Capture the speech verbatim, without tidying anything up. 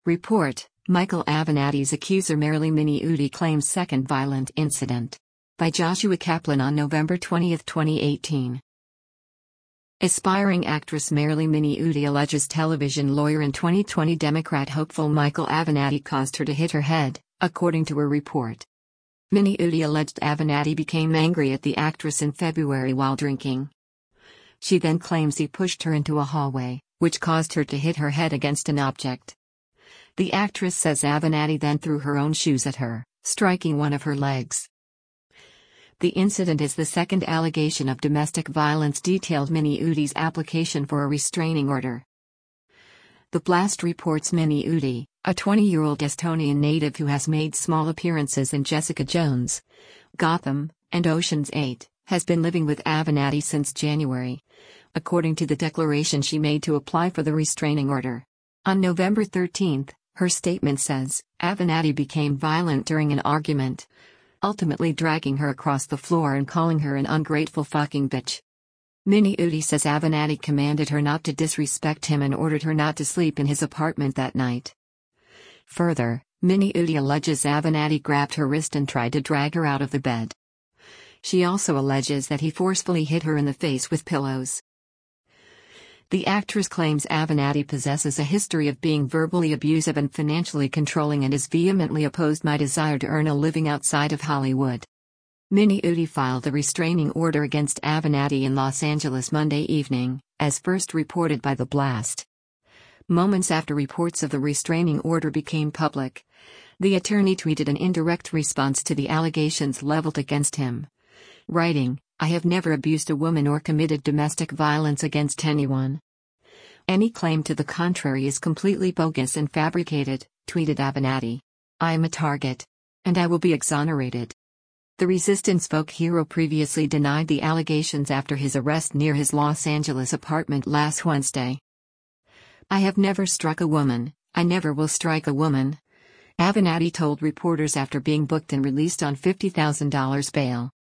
Report: Michael Avenatti's accuser Marilee Miniutti claims second violent incident. By Joshua Kaplan on November twentieth, twenty eighteen. Aspiring actress Marilee Miniutti alleges television lawyer and twenty twenty Democrat hopeful Michael Avenatti caused her to hit her head, according to a report. Miniutti alleged Avenatti became angry at the actress in February while drinking. She then claims he pushed her into a hallway, which caused her to hit her head against an object. The actress says Avenatti then threw her own shoes at her, striking one of her legs. The incident is the second allegation of domestic violence detailed Miniutti's application for a restraining order. The Blast reports Miniutti, a twenty-year-old Estonian native who has made small appearances in Jessica Jones, Gotham, and Ocean's eight, has been living with Avenatti since January, according to the declaration she made to apply for the restraining order. On November thirteenth, her statement says, Avenatti became violent during an argument, ultimately dragging her across the floor and calling her an ungrateful fucking bitch. Miniutti says Avenatti commanded her not to disrespect him and ordered her not to sleep in his apartment that night. Further, Miniutti alleges Avenatti grabbed her wrist and tried to drag her out of the bed. She also alleges that he forcefully hit her in the face with pillows. The actress claims Avenatti possesses a history of being verbally abusive and financially controlling and has vehemently opposed my desire to earn a living outside of Hollywood. Miniutti filed a restraining order against Avenatti in Los Angeles Monday evening, as first reported by The Blast. Moments after reports of the restraining order became public, the attorney tweeted an indirect response to the allegations leveled against him, writing, I have never abused a woman or committed domestic violence against anyone. Any claim to the contrary is completely bogus and fabricated, tweeted Avenatti. I am a target. And I will be exonerated. The Resistance folk hero previously denied the allegations after his arrest near his Los Angeles apartment last Wednesday. I have never struck a woman, I never will strike a woman, Avenatti told reporters after being booked and released on fifty thousand dollars bail.